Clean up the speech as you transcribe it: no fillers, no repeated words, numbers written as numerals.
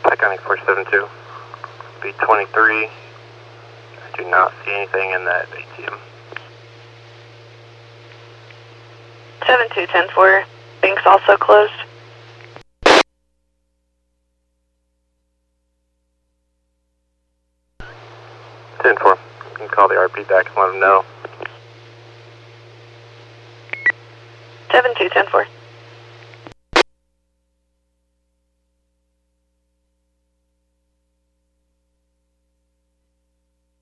Iconic 472, B23. I do not see anything in that ATM. 7210-4, bank's also closed. 10-4, you can call the RP back and let them know. 7210-4.